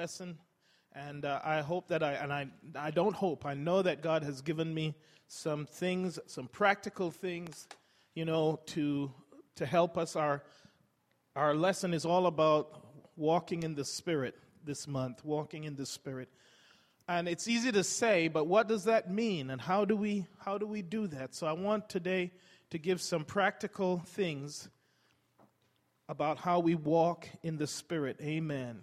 lesson. And I hope that I don't hope, I know that God has given me some things, some practical things, to help us. Our lesson is all about walking in the Spirit this month, walking in the Spirit. And it's easy to say, but what does that mean? And how do we do that? So I want today to give some practical things about how we walk in the Spirit. Amen.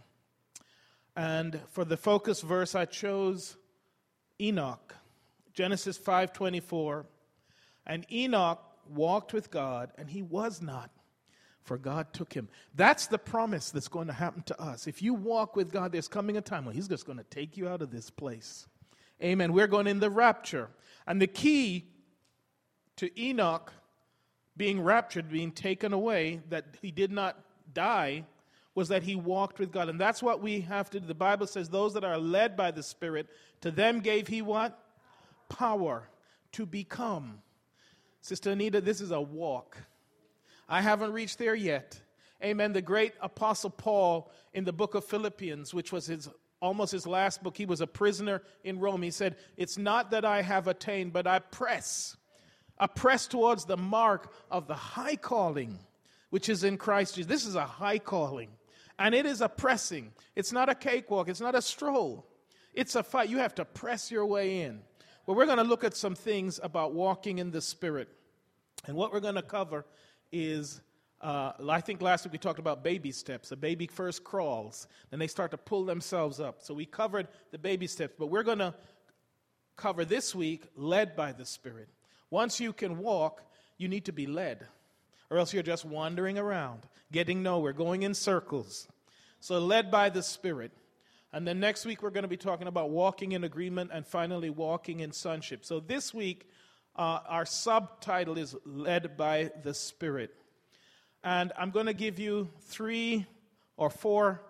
And for the focus verse, I chose Enoch, Genesis 5:24. And Enoch walked with God, and he was not, for God took him. That's the promise that's going to happen to us. If you walk with God, there's coming a time when he's just going to take you out of this place. Amen. We're going in the rapture. And the key to Enoch being raptured, being taken away, that he did not die, was that he walked with God. And that's what we have to do. The Bible says those that are led by the Spirit, to them gave he what? Power to become. Sister Anita, this is a walk. I haven't reached there yet. Amen. The great Apostle Paul in the book of Philippians, which was almost his last book, he was a prisoner in Rome. He said, it's not that I have attained, but I press towards the mark of the high calling, which is in Christ Jesus. This is a high calling. And it is a pressing. It's not a cakewalk. It's not a stroll. It's a fight. You have to press your way in. Well, we're going to look at some things about walking in the Spirit. And what we're going to cover is, I think last week we talked about baby steps. A baby first crawls, then they start to pull themselves up. So we covered the baby steps. But we're going to cover this week, led by the Spirit. Once you can walk, you need to be led. Or else you're just wandering around, getting nowhere, going in circles. So led by the Spirit. And then next week we're going to be talking about walking in agreement and finally walking in sonship. So this week our subtitle is Led by the Spirit. And I'm going to give you 3 or 4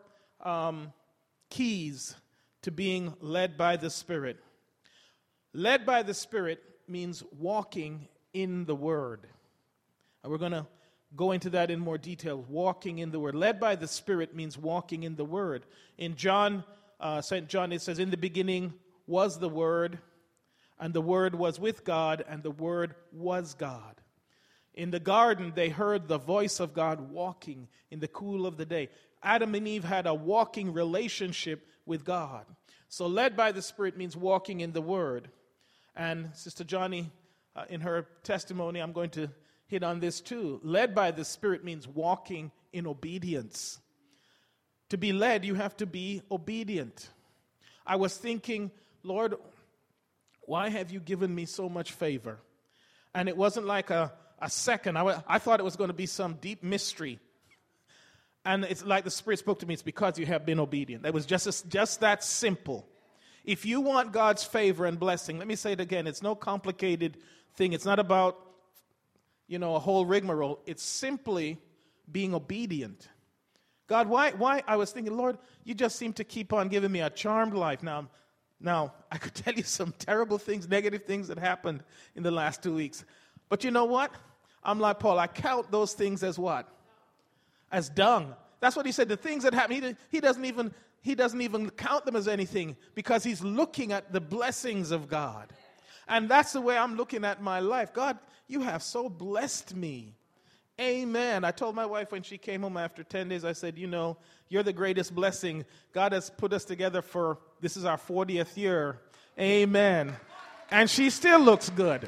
keys to being led by the Spirit. Led by the Spirit means walking in the Word. And we're going to go into that in more detail, walking in the Word. Led by the Spirit means walking in the Word. In John, St. John, it says, in the beginning was the Word, and the Word was with God, and the Word was God. In the garden, they heard the voice of God walking in the cool of the day. Adam and Eve had a walking relationship with God. So led by the Spirit means walking in the Word. And Sister Johnny, in her testimony, I'm going to hit on this too. Led by the Spirit means walking in obedience. To be led, you have to be obedient. I was thinking, Lord, why have you given me so much favor? And it wasn't like a second. I thought it was going to be some deep mystery. And it's like the Spirit spoke to me, it's because you have been obedient. It was just that simple. If you want God's favor and blessing, let me say it again, it's no complicated thing. It's not about a whole rigmarole. It's simply being obedient. God, why? I was thinking, Lord, you just seem to keep on giving me a charmed life. Now, I could tell you some terrible things, negative things that happened in the last 2 weeks. But you know what? I'm like Paul. I count those things as what? As dung. That's what he said. The things that happen, he doesn't even count them as anything because he's looking at the blessings of God. And that's the way I'm looking at my life. God, you have so blessed me. Amen. I told my wife when she came home after 10 days, I said, you're the greatest blessing. God has put us together this is our 40th year. Amen. And she still looks good.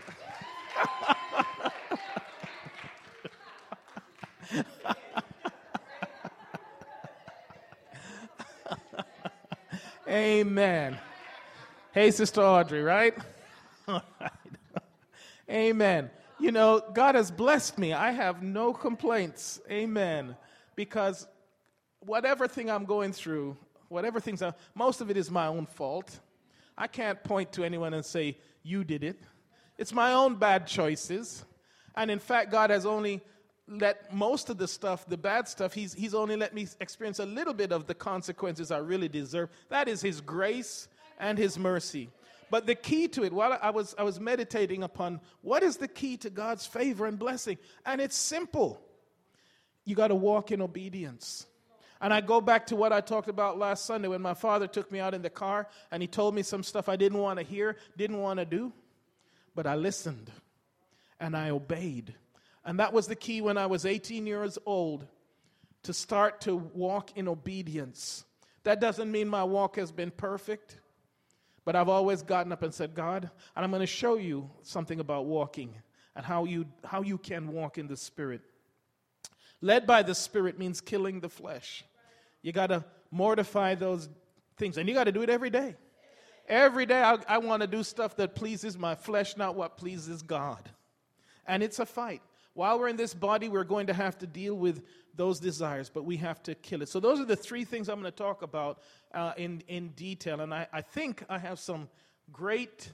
Amen. Hey, Sister Audrey, right? All right. Amen. God has blessed me. I have no complaints. Amen. Because whatever thing I'm going through, most of it is my own fault. I can't point to anyone and say, you did it. It's my own bad choices. And in fact, God has only let most of the stuff, the bad stuff, He's only let me experience a little bit of the consequences I really deserve. That is His grace and His mercy. But the key to it, while I was meditating upon what is the key to God's favor and blessing, and it's simple. You got to walk in obedience. And I go back to what I talked about last Sunday when my father took me out in the car and he told me some stuff I didn't want to hear, didn't want to do. But I listened and I obeyed. And that was the key when I was 18 years old, to start to walk in obedience. That doesn't mean my walk has been perfect, but I've always gotten up and said, God, and I'm going to show you something about walking and how you can walk in the Spirit. Led by the Spirit means killing the flesh. You got to mortify those things, and you got to do it every day. Every day I want to do stuff that pleases my flesh, not what pleases God. And it's a fight. While we're in this body, we're going to have to deal with those desires, but we have to kill it. So those are the three things I'm going to talk about in detail. And I think I have some great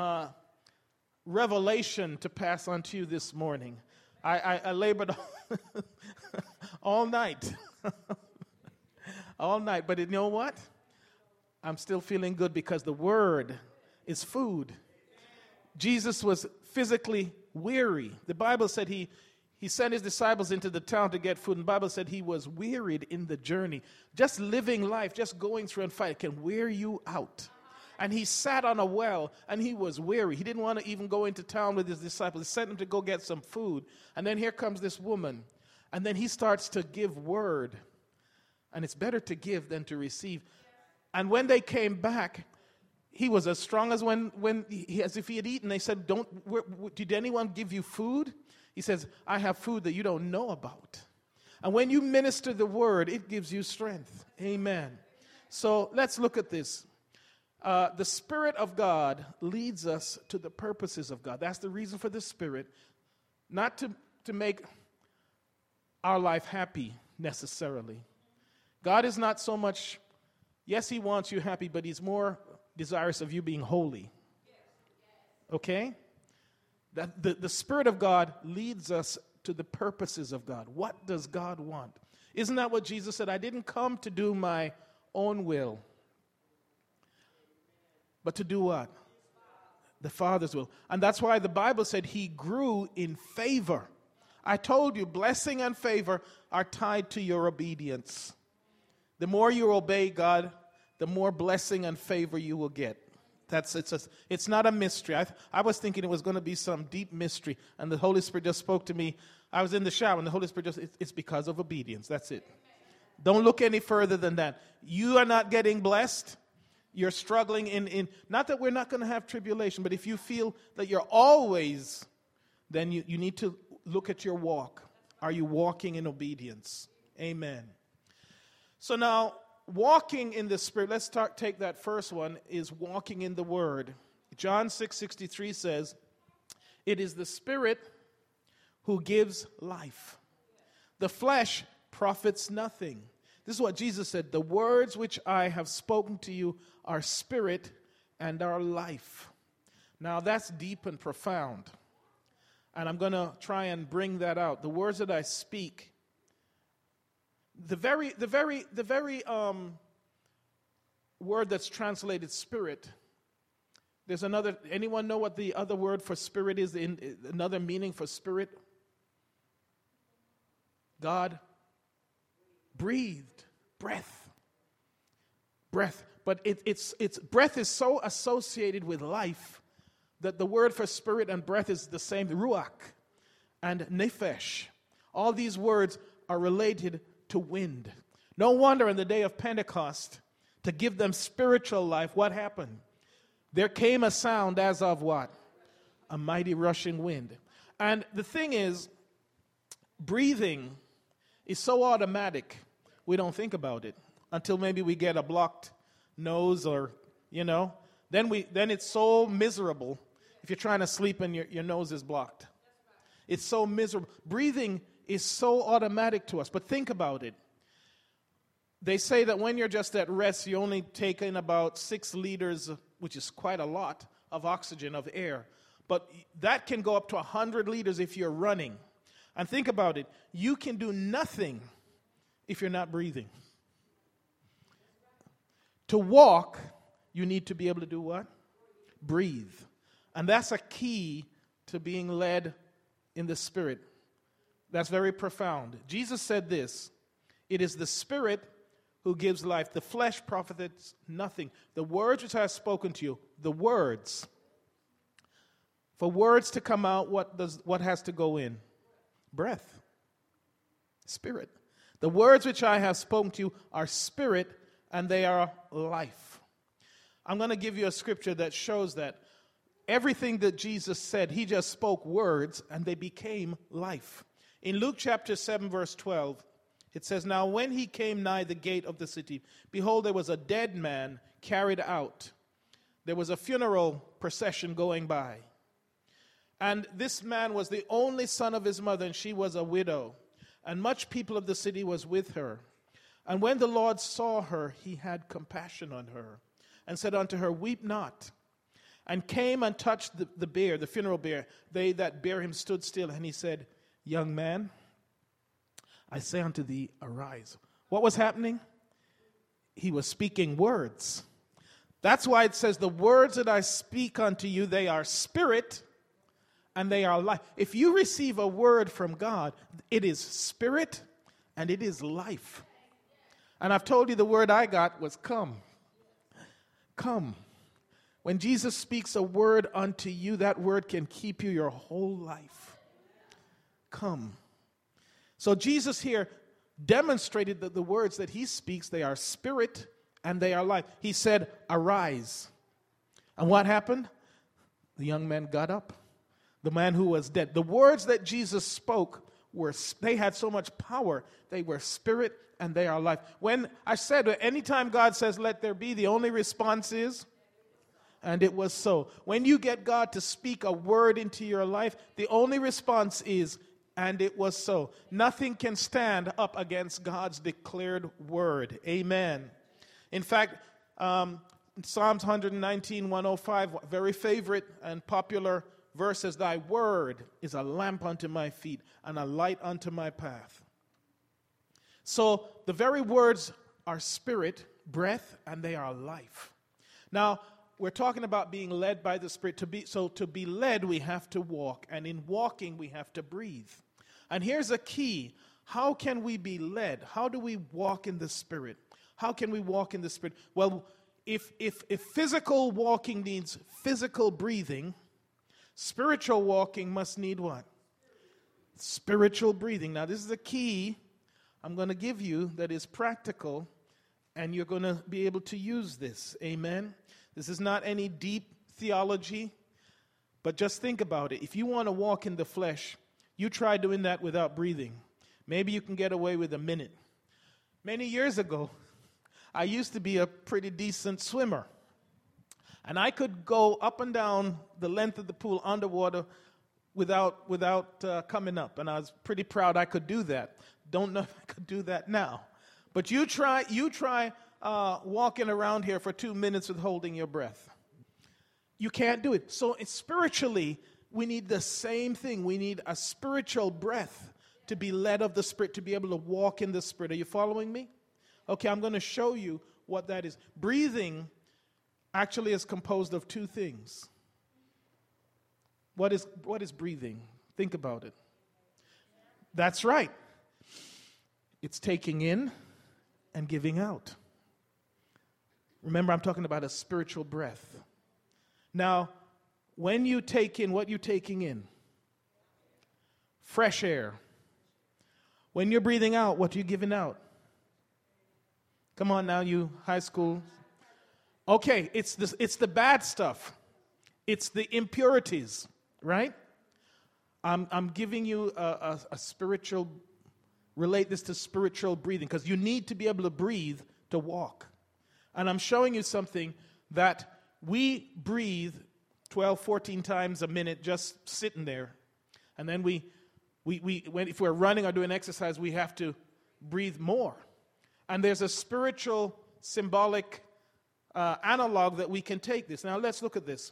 revelation to pass on to you this morning. I labored all night. All night. But you know what? I'm still feeling good because the Word is food. Jesus was physically weary. The Bible said he sent his disciples into the town to get food. And the Bible said he was wearied in the journey. Just living life, just going through and fight can wear you out. And he sat on a well and he was weary. He didn't want to even go into town with his disciples. He sent them to go get some food. And then here comes this woman. And then he starts to give word. And it's better to give than to receive. And when they came back, he was as strong as as if he had eaten. They said, did anyone give you food? He says, I have food that you don't know about. And when you minister the word, it gives you strength. Amen. So let's look at this. The Spirit of God leads us to the purposes of God. That's the reason for the Spirit. Not to make our life happy necessarily. God is not so much, yes, he wants you happy, but he's more desirous of you being holy. Okay? That the Spirit of God leads us to the purposes of God. What does God want? Isn't that what Jesus said? I didn't come to do my own will, but to do what? The Father's will. And that's why the Bible said he grew in favor. I told you, blessing and favor are tied to your obedience. The more you obey God, the more blessing and favor you will get. It's not a mystery. I was thinking it was going to be some deep mystery, and the Holy Spirit just spoke to me. I was in the shower, and the Holy Spirit it's because of obedience. That's it. Don't look any further than that. You are not getting blessed. You're struggling in not that we're not going to have tribulation, but if you feel that you're always, then you need to look at your walk. Are you walking in obedience? Amen. So now, walking in the Spirit, let's take that first one, is walking in the Word. John 6:63 says, it is the Spirit who gives life. The flesh profits nothing. This is what Jesus said, the words which I have spoken to you are spirit and are life. Now that's deep and profound. And I'm going to try and bring that out. The words that I speak, the very word that's translated spirit, there's another, anyone know what the other word for spirit is, another meaning for spirit? God breathed, breath. But it's breath is so associated with life that the word for spirit and breath is the same, ruach and nephesh. All these words are related to wind. No wonder in the day of Pentecost, to give them spiritual life, what happened? There came a sound as of what? A mighty rushing wind. And the thing is, breathing is so automatic, we don't think about it until maybe we get a blocked nose or, then it's so miserable if you're trying to sleep and your nose is blocked. It's so miserable. Breathing is so automatic to us, but think about it. They say that when you're just at rest, you only take in about 6 liters, which is quite a lot, of oxygen, of air. But that can go up to 100 liters if you're running. And think about it. You can do nothing if you're not breathing. To walk, you need to be able to do what? Breathe. And that's a key to being led in the Spirit. That's very profound. Jesus said this, it is the Spirit who gives life. The flesh profiteth nothing. The words which I have spoken to you, the words. For words to come out, what has to go in? Breath. Spirit. The words which I have spoken to you are spirit, and they are life. I'm going to give you a scripture that shows that everything that Jesus said, he just spoke words, and they became life. In Luke chapter 7, verse 12, it says, Now when he came nigh the gate of the city, behold, there was a dead man carried out. There was a funeral procession going by. And this man was the only son of his mother, and she was a widow. And much people of the city was with her. And when the Lord saw her, he had compassion on her, and said unto her, Weep not. And came and touched the bier, the funeral bier. They that bare him stood still, and he said, Young man, I say unto thee, arise. What was happening? He was speaking words. That's why it says, the words that I speak unto you, they are spirit, and they are life. If you receive a word from God, it is spirit and it is life. And I've told you the word I got was come. Come. When Jesus speaks a word unto you, that word can keep you your whole life. Come. So Jesus here demonstrated that the words that he speaks, they are spirit and they are life. He said, arise. And what happened? The young man got up. The man who was dead. The words that Jesus spoke, they had so much power. They were spirit and they are life. When I said, anytime God says, let there be, the only response is, and it was so. When you get God to speak a word into your life, the only response is, and it was so. Nothing can stand up against God's declared word. Amen. In fact, Psalms 119, 105, very favorite and popular verse says, Thy word is a lamp unto my feet and a light unto my path. So the very words are spirit, breath, and they are life. Now, we're talking about being led by the Spirit. To be led, we have to walk. And in walking, we have to breathe. And here's a key. How can we be led? How do we walk in the Spirit? How can we walk in the Spirit? Well, if physical walking needs physical breathing, spiritual walking must need what? Spiritual breathing. Now, this is a key I'm going to give you that is practical, and you're going to be able to use this. Amen? This is not any deep theology, but just think about it. If you want to walk in the flesh, you try doing that without breathing. Maybe you can get away with a minute. Many years ago, I used to be a pretty decent swimmer. And I could go up and down the length of the pool underwater without coming up. And I was pretty proud I could do that. Don't know if I could do that now. But you try walking around here for 2 minutes with holding your breath. You can't do it. So spiritually, we need the same thing. We need a spiritual breath to be led of the Spirit, to be able to walk in the Spirit. Are you following me? Okay, I'm going to show you what that is. Breathing actually is composed of two things. What is breathing? Think about it. That's right. It's taking in and giving out. Remember, I'm talking about a spiritual breath. Now, when you take in, what you're taking in? Fresh air. When you're breathing out, what are you giving out? Come on now, you high school. Okay, it's the bad stuff. It's the impurities, right? I'm giving you a spiritual, relate this to spiritual breathing, because you need to be able to breathe to walk. And I'm showing you something that we breathe 12, 14 times a minute just sitting there. And then if we're running or doing exercise, we have to breathe more. And there's a spiritual, symbolic analog that we can take this. Now let's look at this.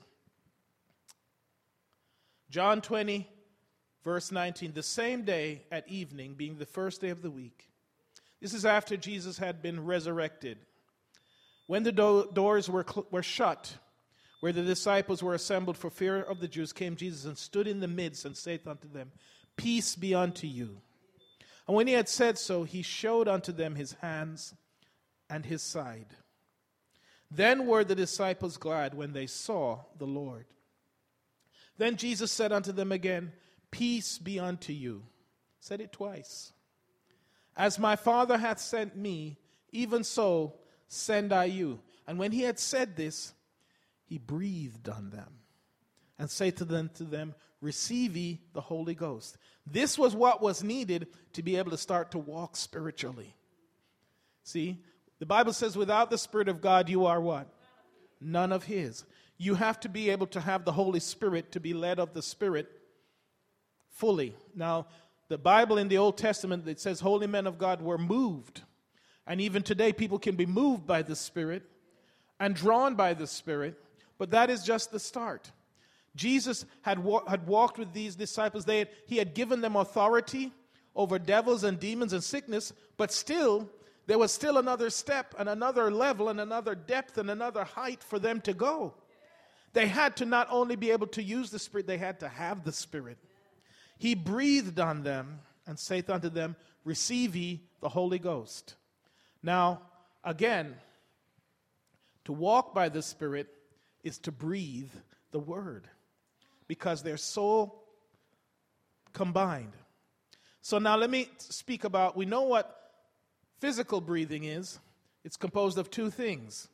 John 20, verse 19. The same day at evening, being the first day of the week. This is after Jesus had been resurrected. When the doors were shut, where the disciples were assembled for fear of the Jews, came Jesus and stood in the midst and saith unto them, Peace be unto you. And when he had said so, he showed unto them his hands and his side. Then were the disciples glad when they saw the Lord. Then Jesus said unto them again, Peace be unto you. Said it twice. As my Father hath sent me, even so send I you. And when he had said this, he breathed on them and said to them, Receive ye the Holy Ghost. This was what was needed to be able to start to walk spiritually. See, the Bible says without the Spirit of God, you are what? None of his. You have to be able to have the Holy Spirit to be led of the Spirit fully. Now, the Bible in the Old Testament, it says holy men of God were moved. And even today, people can be moved by the Spirit and drawn by the Spirit. But that is just the start. Jesus had walked with these disciples. He had given them authority over devils and demons and sickness. But still, there was still another step and another level and another depth and another height for them to go. They had to not only be able to use the Spirit, they had to have the Spirit. He breathed on them and saith unto them, Receive ye the Holy Ghost. Now, again, to walk by the Spirit is to breathe the Word, because they're so combined. So now let me speak about, we know what physical breathing is. It's composed of two things: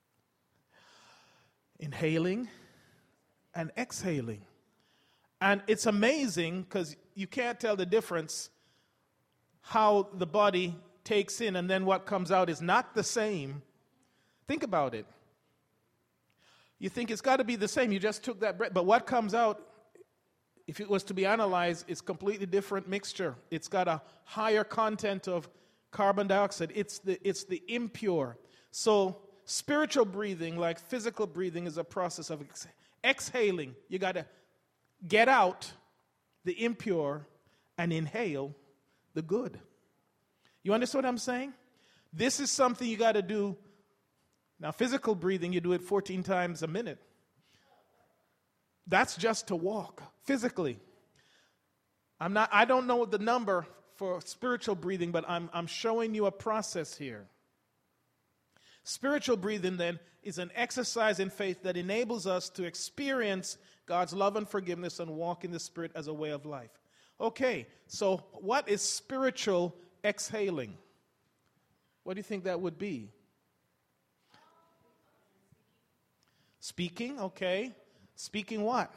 inhaling and exhaling. And it's amazing because you can't tell the difference how the body takes in and then what comes out is not the same. Think about it. You think it's got to be the same. You just took that breath. But what comes out, if it was to be analyzed, is completely different mixture. It's got a higher content of carbon dioxide. It's the impure. So spiritual breathing, like physical breathing, is a process of exhaling. You got to get out the impure and inhale the good. You understand what I'm saying? This is something you got to do. Now, physical breathing, you do it 14 times a minute. That's just to walk physically. I don't know the number for spiritual breathing, but I'm showing you a process here. Spiritual breathing, then, is an exercise in faith that enables us to experience God's love and forgiveness and walk in the Spirit as a way of life. Okay, so what is spiritual exhaling? What do you think that would be? Speaking, okay. Speaking what?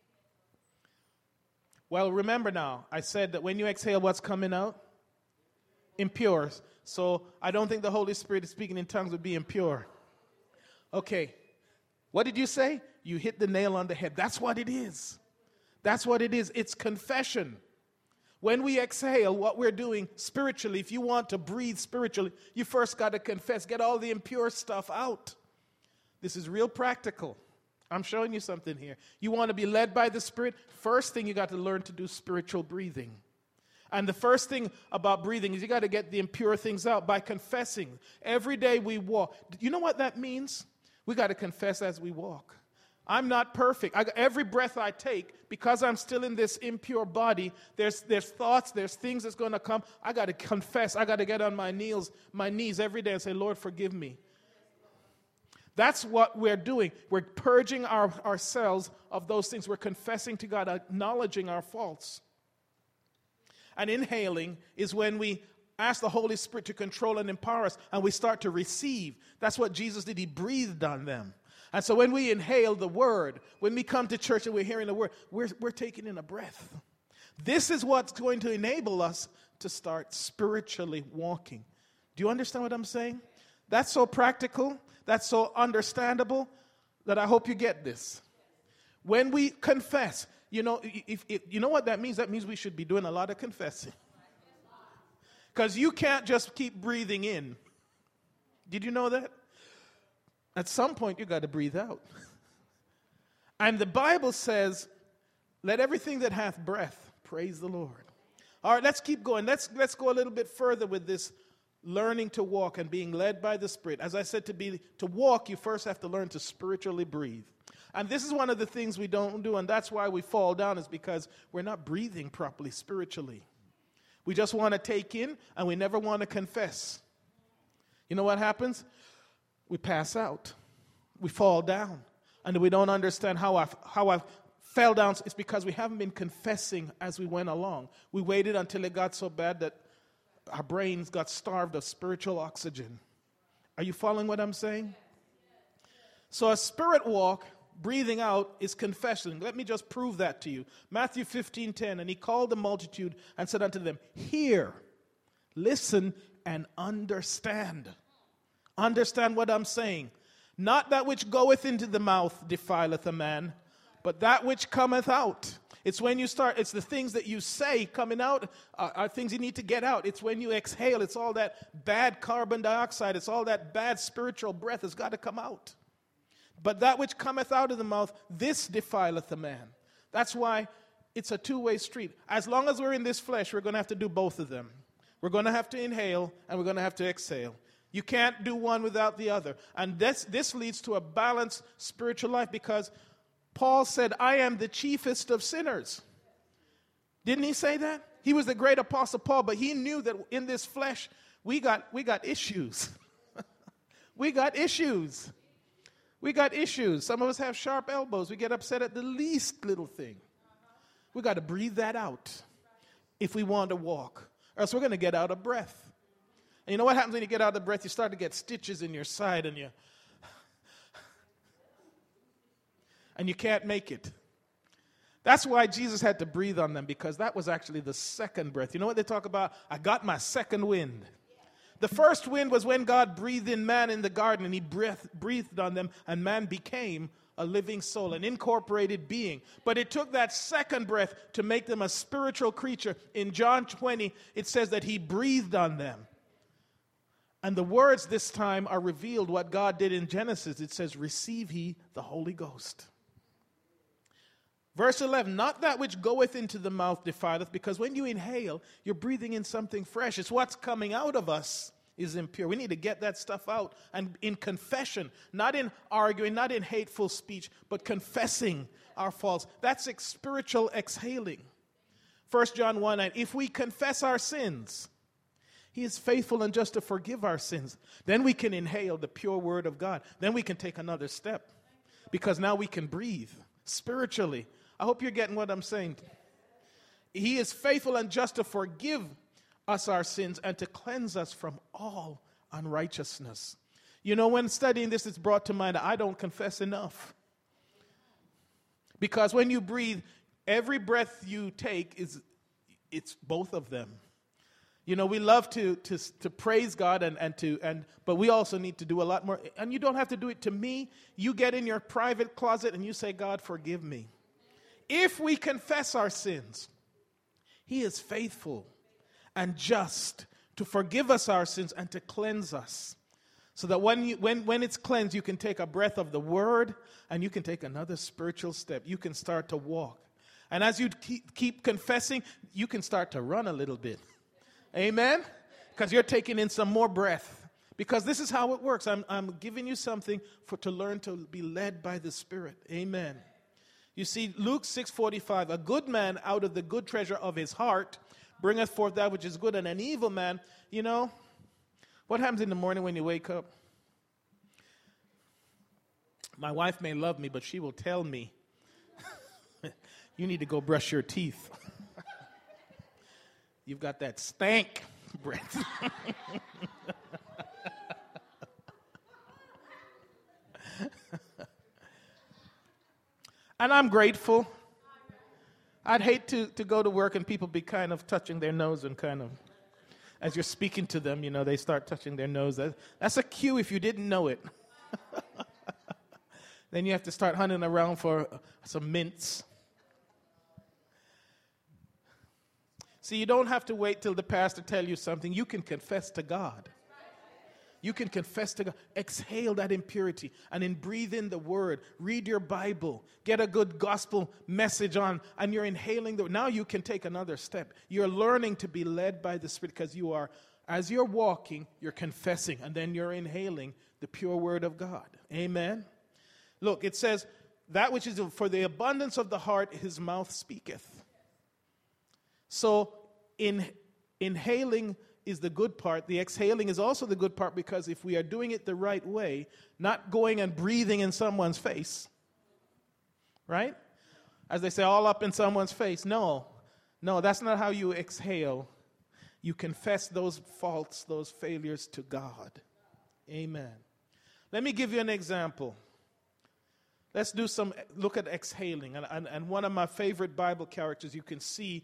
Well, remember now, I said that when you exhale, what's coming out? Impure. So I don't think the Holy Spirit is speaking in tongues would be impure. Okay. What did you say? You hit the nail on the head. That's what it is. That's what it is. It's confession. When we exhale, what we're doing spiritually, if you want to breathe spiritually, you first got to confess. Get all the impure stuff out. This is real practical. I'm showing you something here. You want to be led by the Spirit? First thing you got to learn to do spiritual breathing. And the first thing about breathing is you got to get the impure things out by confessing. Every day we walk. You know what that means? We got to confess as we walk. I'm not perfect. Every breath I take, because I'm still in this impure body, there's thoughts, there's things that's going to come. I got to confess. I got to get on my knees every day and say, Lord, forgive me. That's what we're doing. We're purging ourselves of those things. We're confessing to God, acknowledging our faults. And inhaling is when we ask the Holy Spirit to control and empower us, and we start to receive. That's what Jesus did. He breathed on them. And so when we inhale the Word, when we come to church and we're hearing the Word, we're taking in a breath. This is what's going to enable us to start spiritually walking. Do you understand what I'm saying? That's so practical. That's so understandable that I hope you get this. When we confess, you know what that means? That means we should be doing a lot of confessing. Because you can't just keep breathing in. Did you know that? At some point, you got to breathe out. And the Bible says, let everything that hath breath praise the Lord. All right, let's keep going. Let's go a little bit further with this learning to walk and being led by the Spirit. As I said, to walk, you first have to learn to spiritually breathe. And this is one of the things we don't do, and that's why we fall down, is because we're not breathing properly spiritually. We just want to take in, and we never want to confess. You know what happens? We pass out. We fall down. And we don't understand how I fell down. It's because we haven't been confessing as we went along. We waited until it got so bad that our brains got starved of spiritual oxygen. Are you following what I'm saying? So a spirit walk, breathing out, is confession. Let me just prove that to you. Matthew 15:10, and he called the multitude and said unto them, hear, listen, and understand. Understand what I'm saying. Not that which goeth into the mouth defileth a man, but that which cometh out. It's when you start, it's the things that you say coming out are things you need to get out. It's when you exhale, it's all that bad carbon dioxide, it's all that bad spiritual breath has got to come out. But that which cometh out of the mouth, this defileth a man. That's why it's a two-way street. As long as we're in this flesh, we're going to have to do both of them. We're going to have to inhale and we're going to have to exhale. You can't do one without the other. And this leads to a balanced spiritual life because Paul said, I am the chiefest of sinners. Didn't he say that? He was the great apostle Paul, but he knew that in this flesh, we got issues. We got issues. We got issues. Some of us have sharp elbows. We get upset at the least little thing. We got to breathe that out if we want to walk, or else we're going to get out of breath. And you know what happens when you get out of breath? You start to get stitches in your side and you can't make it. That's why Jesus had to breathe on them, because that was actually the second breath. You know what they talk about? I got my second wind. The first wind was when God breathed in man in the garden, and he breathed on them, and man became a living soul, an incorporated being. But it took that second breath to make them a spiritual creature. In John 20, it says that he breathed on them. And the words this time are revealed what God did in Genesis. It says, receive ye the Holy Ghost. Verse 11, not that which goeth into the mouth defileth, because when you inhale, you're breathing in something fresh. It's what's coming out of us is impure. We need to get that stuff out. And in confession, not in arguing, not in hateful speech, but confessing our faults. That's spiritual exhaling. 1 John 1:9, if we confess our sins, he is faithful and just to forgive our sins. Then we can inhale the pure word of God. Then we can take another step, because now we can breathe spiritually. I hope you're getting what I'm saying. He is faithful and just to forgive us our sins and to cleanse us from all unrighteousness. You know, when studying this, it's brought to mind, I don't confess enough. Because when you breathe, every breath you take it's both of them. You know, we love to praise God but we also need to do a lot more. And you don't have to do it to me. You get in your private closet and you say, God, forgive me. If we confess our sins, he is faithful and just to forgive us our sins and to cleanse us. So that when it's cleansed, you can take a breath of the word and you can take another spiritual step. You can start to walk. And as you keep confessing, you can start to run a little bit. Amen? Because you're taking in some more breath. Because this is how it works. I'm giving you something to learn to be led by the Spirit. Amen. You see, Luke 6:45, a good man out of the good treasure of his heart bringeth forth that which is good, and an evil man, you know, what happens in the morning when you wake up? My wife may love me, but she will tell me, you need to go brush your teeth. You've got that stank breath. And I'm grateful. I'd hate to go to work and people be kind of touching their nose and kind of, as you're speaking to them, you know, they start touching their nose. That's a cue if you didn't know it. Then you have to start hunting around for some mints. See, you don't have to wait till the pastor tells you something. You can confess to God. You can confess to God. Exhale that impurity and then breathe in the word. Read your Bible. Get a good gospel message on, and you're inhaling now you can take another step. You're learning to be led by the Spirit because you are, as you're walking, you're confessing, and then you're inhaling the pure word of God. Amen. Look, it says, that which is for the abundance of the heart, his mouth speaketh. So, inhaling is the good part. The exhaling is also the good part, because if we are doing it the right way, not going and breathing in someone's face, right? As they say, all up in someone's face. No, that's not how you exhale. You confess those faults, those failures to God. Amen. Let me give you an example. Let's look at exhaling. And one of my favorite Bible characters, you can see,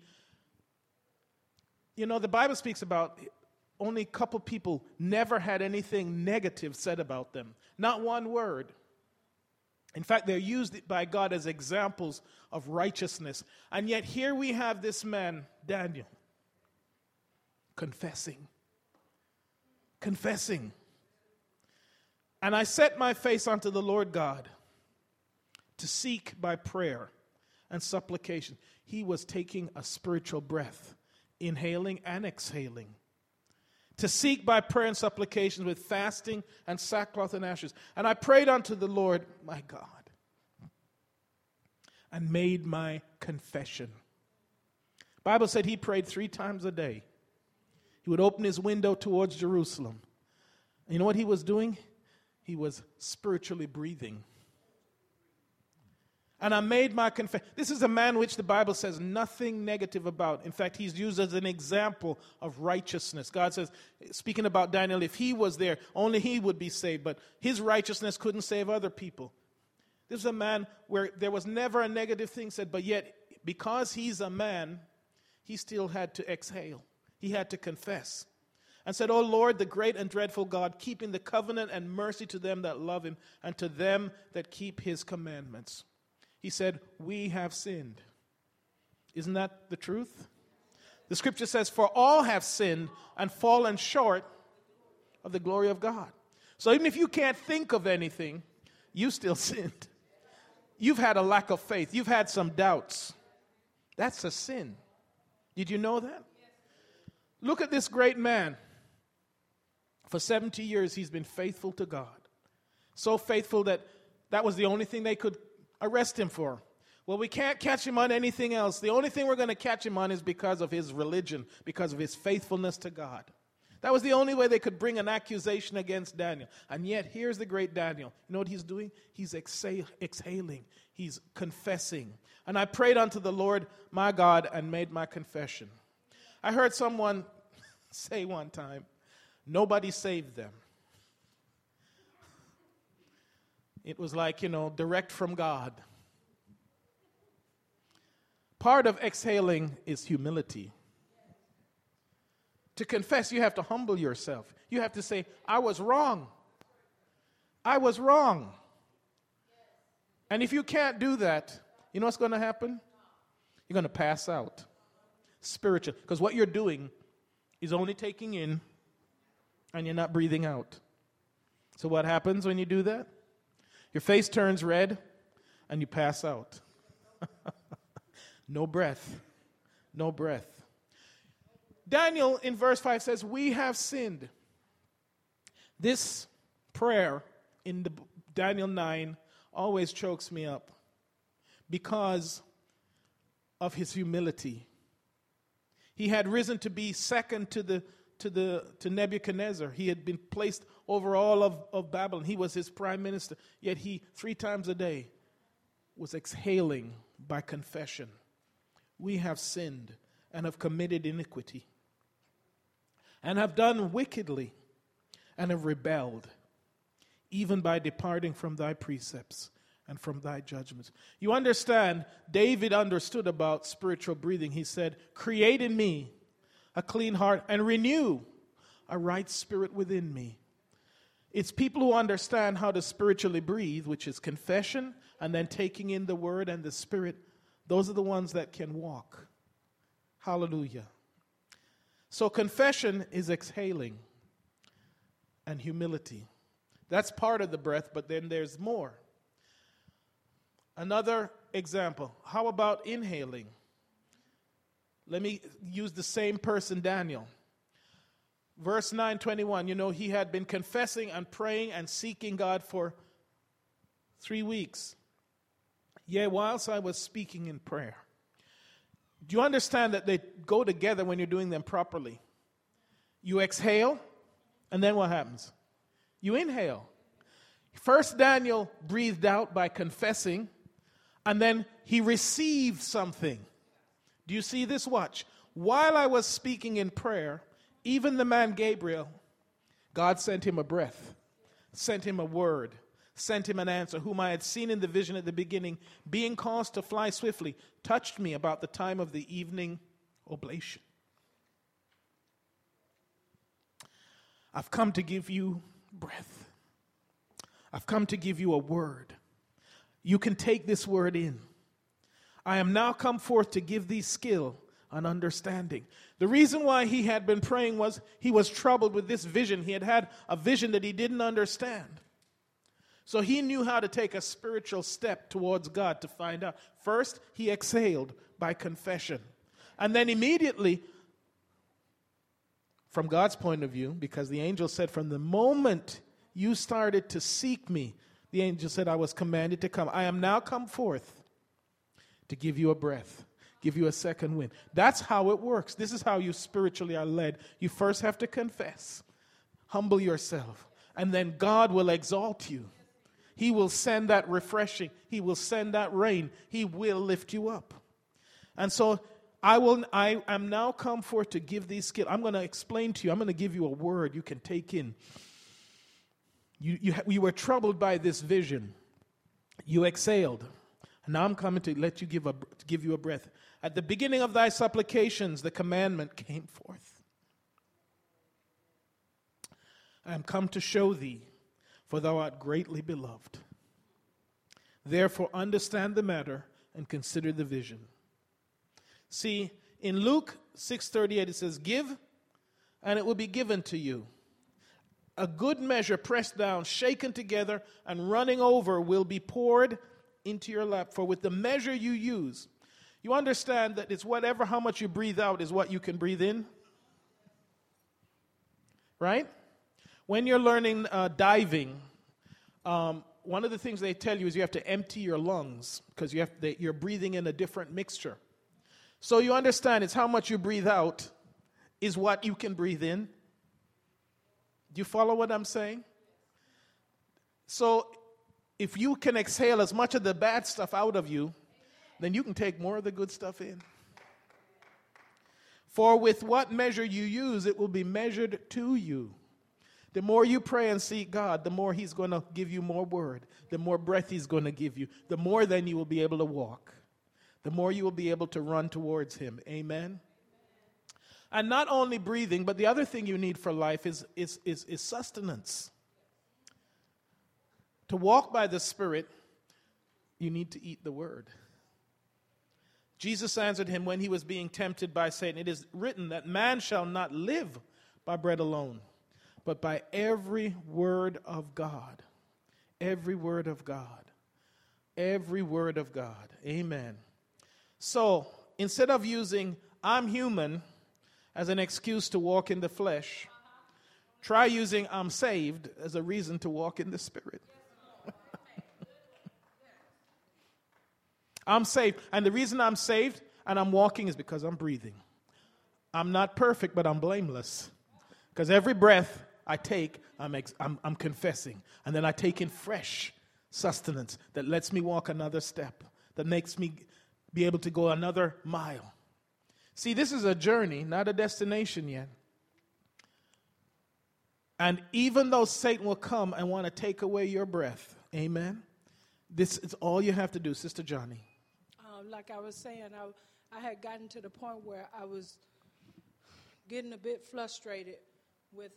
the Bible speaks about only a couple people never had anything negative said about them. Not one word. In fact, they're used by God as examples of righteousness. And yet here we have this man, Daniel, confessing. And I set my face unto the Lord God to seek by prayer and supplication. He was taking a spiritual breath, inhaling and exhaling. To seek by prayer and supplication with fasting and sackcloth and ashes. And I prayed unto the Lord, my God, and made my confession. The Bible said he prayed 3 times a day. He would open his window towards Jerusalem. And you know what he was doing? He was spiritually breathing. And I made my confession. This is a man which the Bible says nothing negative about. In fact, he's used as an example of righteousness. God says, speaking about Daniel, if he was there, only he would be saved. But his righteousness couldn't save other people. This is a man where there was never a negative thing said, but yet, because he's a man, he still had to exhale. He had to confess. And said, O Lord, the great and dreadful God, keeping the covenant and mercy to them that love him, and to them that keep his commandments. He said, we have sinned. Isn't that the truth? The scripture says, for all have sinned and fallen short of the glory of God. So even if you can't think of anything, you still sinned. You've had a lack of faith. You've had some doubts. That's a sin. Did you know that? Look at this great man. For 70 years, he's been faithful to God. So faithful that was the only thing they could arrest him for. Well, we can't catch him on anything else. The only thing we're going to catch him on is because of his religion, because of his faithfulness to God. That was the only way they could bring an accusation against Daniel. And yet, here's the great Daniel. You know what he's doing? He's exhaling. He's confessing. And I prayed unto the Lord my God and made my confession. I heard someone say one time, nobody saved them. It was like, direct from God. Part of exhaling is humility. To confess, you have to humble yourself. You have to say, I was wrong. I was wrong. And if you can't do that, you know what's going to happen? You're going to pass out. Spiritual. Because what you're doing is only taking in and you're not breathing out. So what happens when you do that? Your face turns red and you pass out. No breath. No breath. Daniel in verse 5 says, we have sinned. This prayer in Daniel 9 always chokes me up because of his humility. He had risen to be second to Nebuchadnezzar. He had been placed over all of Babylon. He was his prime minister. Yet he, 3 times a day, was exhaling by confession. We have sinned and have committed iniquity and have done wickedly and have rebelled, even by departing from thy precepts and from thy judgments. You understand, David understood about spiritual breathing. He said, create in me a clean heart and renew a right spirit within me. It's people who understand how to spiritually breathe, which is confession and then taking in the word and the spirit. Those are the ones that can walk. Hallelujah. So confession is exhaling and humility. That's part of the breath, but then there's more. Another example. How about inhaling? Let me use the same person, Daniel. Verse 9:21, he had been confessing and praying and seeking God for 3 weeks. Yea, whilst I was speaking in prayer. Do you understand that they go together when you're doing them properly? You exhale, and then what happens? You inhale. First, Daniel breathed out by confessing, and then he received something. Do you see this? Watch. While I was speaking in prayer, even the man Gabriel, God sent him a breath, sent him a word, sent him an answer, whom I had seen in the vision at the beginning, being caused to fly swiftly, touched me about the time of the evening oblation. I've come to give you breath. I've come to give you a word. You can take this word in. I am now come forth to give thee skill and understanding. The reason why he had been praying was he was troubled with this vision. He had had a vision that he didn't understand. So he knew how to take a spiritual step towards God to find out. First, he exhaled by confession. And then immediately, from God's point of view, because the angel said, from the moment you started to seek me, the angel said, I was commanded to come. I am now come forth to give you a breath, give you a second wind. That's how it works. This is how you spiritually are led. You first have to confess, humble yourself, and then God will exalt you. He will send that refreshing. He will send that rain. He will lift you up. And so I am now come forth to give these skills. I'm going to explain to you. I'm going to give you a word you can take in. You were troubled by this vision. You exhaled. And now I'm coming to let you give you a breath. At the beginning of thy supplications, the commandment came forth. I am come to show thee, for thou art greatly beloved. Therefore understand the matter and consider the vision. See, in Luke 6:38 it says, give, and it will be given to you. A good measure pressed down, shaken together, and running over will be poured into your lap. For with the measure you use, you understand that it's whatever, how much you breathe out is what you can breathe in. Right? When you're learning diving, one of the things they tell you is you have to empty your lungs because you're breathing in a different mixture. So you understand it's how much you breathe out is what you can breathe in. Do you follow what I'm saying? So if you can exhale as much of the bad stuff out of you, then you can take more of the good stuff in. For with what measure you use, it will be measured to you. The more you pray and seek God, the more He's going to give you more word. The more breath He's going to give you. The more then you will be able to walk. The more you will be able to run towards Him. Amen? And not only breathing, but the other thing you need for life is sustenance. To walk by the Spirit, you need to eat the Word. Jesus answered him when he was being tempted by Satan, it is written that man shall not live by bread alone, but by every word of God. Every word of God. Every word of God. Amen. So, instead of using I'm human as an excuse to walk in the flesh, try using I'm saved as a reason to walk in the Spirit. I'm saved. And the reason I'm saved and I'm walking is because I'm breathing. I'm not perfect, but I'm blameless. Because every breath I take, I'm confessing. And then I take in fresh sustenance that lets me walk another step, that makes me be able to go another mile. See, this is a journey, not a destination yet. And even though Satan will come and want to take away your breath, amen, this is all you have to do, Sister Johnny. Like I was saying, I had gotten to the point where I was getting a bit frustrated with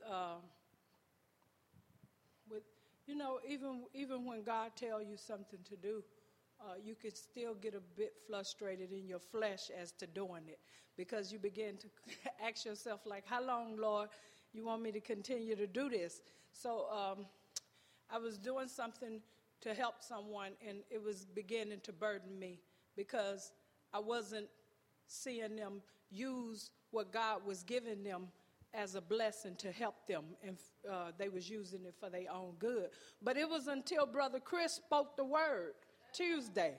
even when God tells you something to do, you can still get a bit frustrated in your flesh as to doing it, because you begin to ask yourself, like, how long, Lord, you want me to continue to do this? So I was doing something to help someone, and it was beginning to burden me, because I wasn't seeing them use what God was giving them as a blessing to help them, and they was using it for their own good. But it was until Brother Chris spoke the word Tuesday.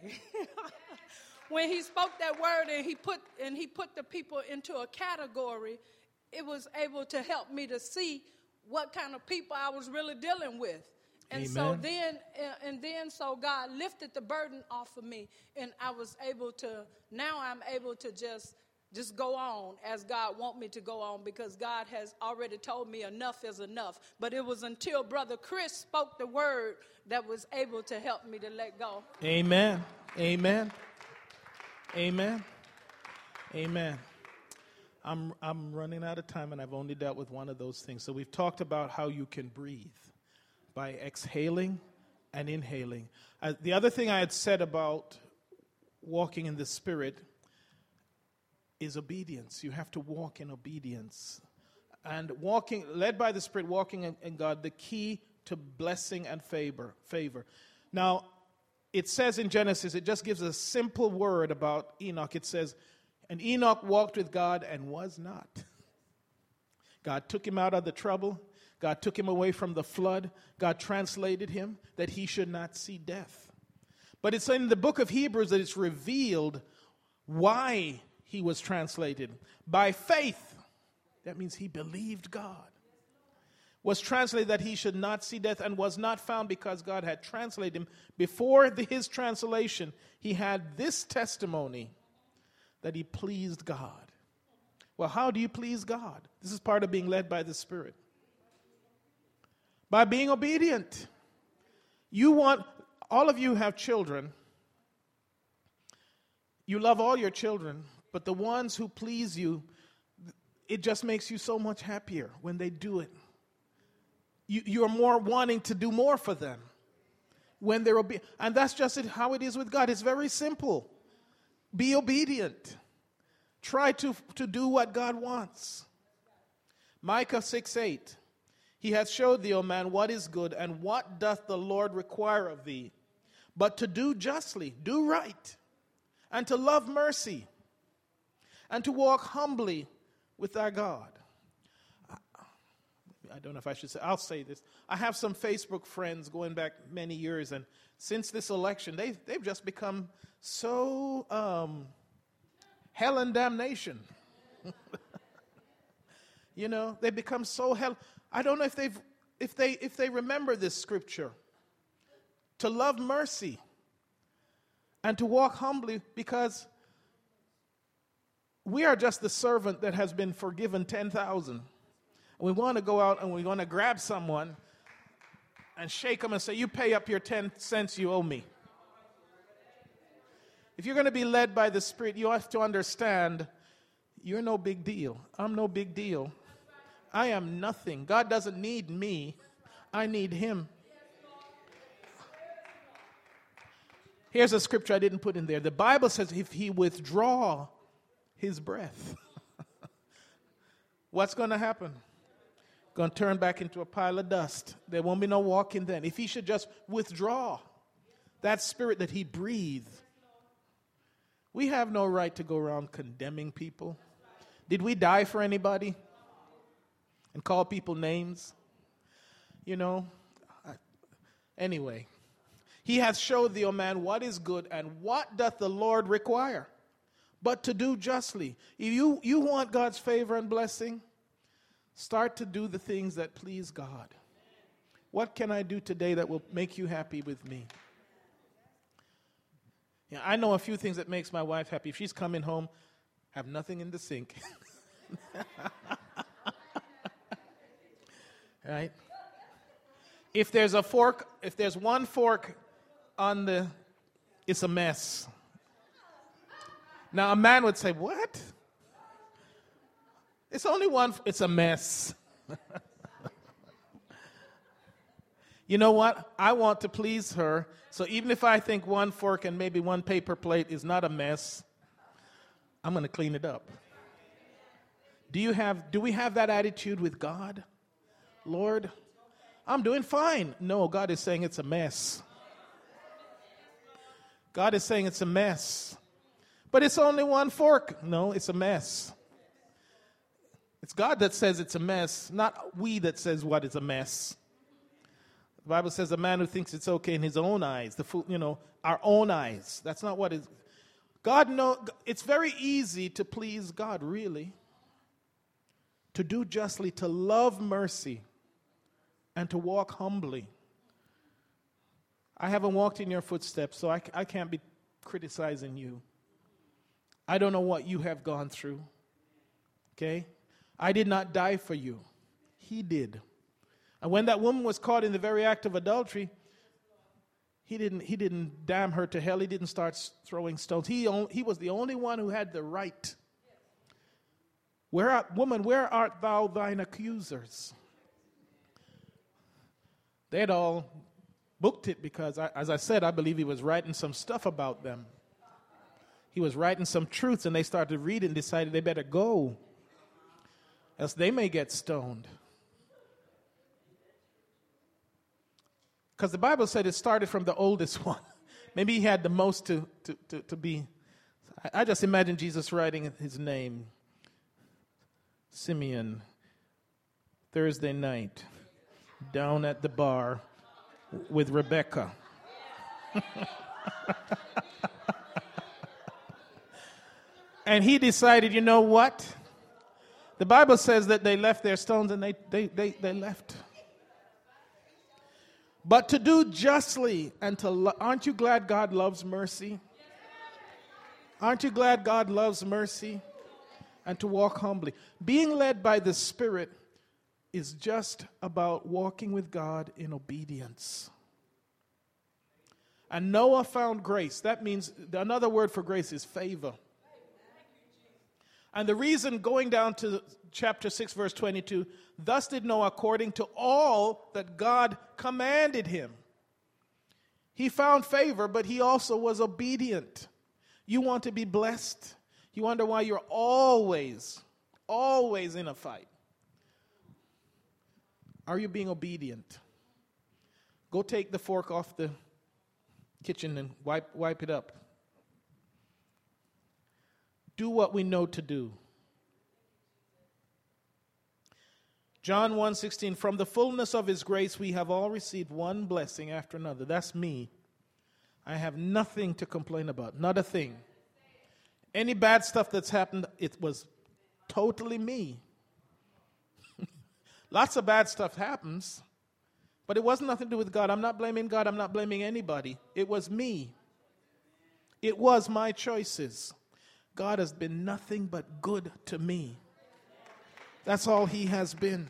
When he spoke that word and he put the people into a category it was able to help me to see what kind of people I was really dealing with. And Amen. so God lifted the burden off of me, and I was able to, now I'm able to just go on as God want me to go on, because God has already told me enough is enough. But it was until Brother Chris spoke the word that was able to help me to let go. Amen. Amen. Amen. Amen. I'm running out of time, and I've only dealt with one of those things. So we've talked about how you can breathe by exhaling and inhaling. The other thing I had said about walking in the Spirit is obedience. You have to walk in obedience. And walking, led by the Spirit, walking in God, the key to blessing and favor. Now, it says in Genesis, it just gives a simple word about Enoch. It says, and Enoch walked with God and was not. God took him out of the trouble. God took him away from the flood. God translated him that he should not see death. But it's in the book of Hebrews that it's revealed why he was translated. By faith. That means he believed God. Was translated that he should not see death, and was not found because God had translated him. Before his translation, he had this testimony that he pleased God. Well, how do you please God? This is part of being led by the Spirit. By being obedient. All of you have children. You love all your children, but the ones who please you, it just makes you so much happier when they do it. You're more wanting to do more for them when they're obedient. And that's just how it is with God. It's very simple. Be obedient. Try to do what God wants. Micah 6:8. He hath showed thee, O man, what is good, and what doth the Lord require of thee, but to do justly, do right, and to love mercy, and to walk humbly with thy God. I don't know if I should say, I'll say this. I have some Facebook friends going back many years, and since this election, they've just become so hell and damnation. You know, they become so hell. I don't know if they remember this scripture. To love mercy and to walk humbly, because we are just the servant that has been forgiven 10,000. We want to go out and we want to grab someone and shake them and say, you pay up your 10 cents you owe me. If you're going to be led by the Spirit, you have to understand you're no big deal. I'm no big deal. I am nothing. God doesn't need me. I need him. Here's a scripture I didn't put in there. The Bible says if he withdraw his breath, what's going to happen? Going to turn back into a pile of dust. There won't be no walking then. If he should just withdraw that spirit that he breathed, we have no right to go around condemning people. Did we die for anybody? And call people names? You know? Anyway. He hath showed thee, O man, what is good, and what doth the Lord require? But to do justly. If you want God's favor and blessing, start to do the things that please God. What can I do today that will make you happy with me? Yeah, I know a few things that makes my wife happy. If she's coming home, have nothing in the sink. Right? If there's one fork on it's a mess. Now a man would say, what? It's only one, it's a mess. You know what? I want to please her, so even if I think one fork and maybe one paper plate is not a mess, I'm going to clean it up. Do we have that attitude with God? Lord, I'm doing fine. No, God is saying it's a mess. God is saying it's a mess. But it's only one fork. No, it's a mess. It's God that says it's a mess, not we that says what is a mess. The Bible says a man who thinks it's okay in his own eyes, our own eyes. That's not what is. God knows. It's very easy to please God, really. to do justly, to love mercy, and to walk humbly. I haven't walked in your footsteps, so I can't be criticizing you. I don't know what you have gone through. Okay? I did not die for you. He did. And when that woman was caught in the very act of adultery, he didn't damn her to hell. He didn't start throwing stones. He was the only one who had the right. Woman, where art thou thine accusers? They had all booked it because, as I said, I believe he was writing some stuff about them. He was writing some truths, and they started reading and decided they better go, else they may get stoned. Because the Bible said it started from the oldest one. Maybe he had the most to be. I just imagine Jesus writing his name. Simeon, Thursday night, down at the bar with Rebecca. And he decided, you know what? The Bible says that they left their stones and they left. But to do justly and aren't you glad God loves mercy? Aren't you glad God loves mercy? And to walk humbly. Being led by the Spirit is just about walking with God in obedience. And Noah found grace. That means, another word for grace is favor. And the reason, going down to chapter 6, verse 22, thus did Noah according to all that God commanded him. He found favor, but he also was obedient. You want to be blessed? You wonder why you're always in a fight. Are you being obedient? Go take the fork off the kitchen and wipe it up. Do what we know to do. John 1:16, from the fullness of his grace we have all received one blessing after another. That's me. I have nothing to complain about, not a thing. Any bad stuff that's happened, it was totally me. Lots of bad stuff happens, but it wasn't nothing to do with God. I'm not blaming God. I'm not blaming anybody. It was me. It was my choices. God has been nothing but good to me. That's all he has been.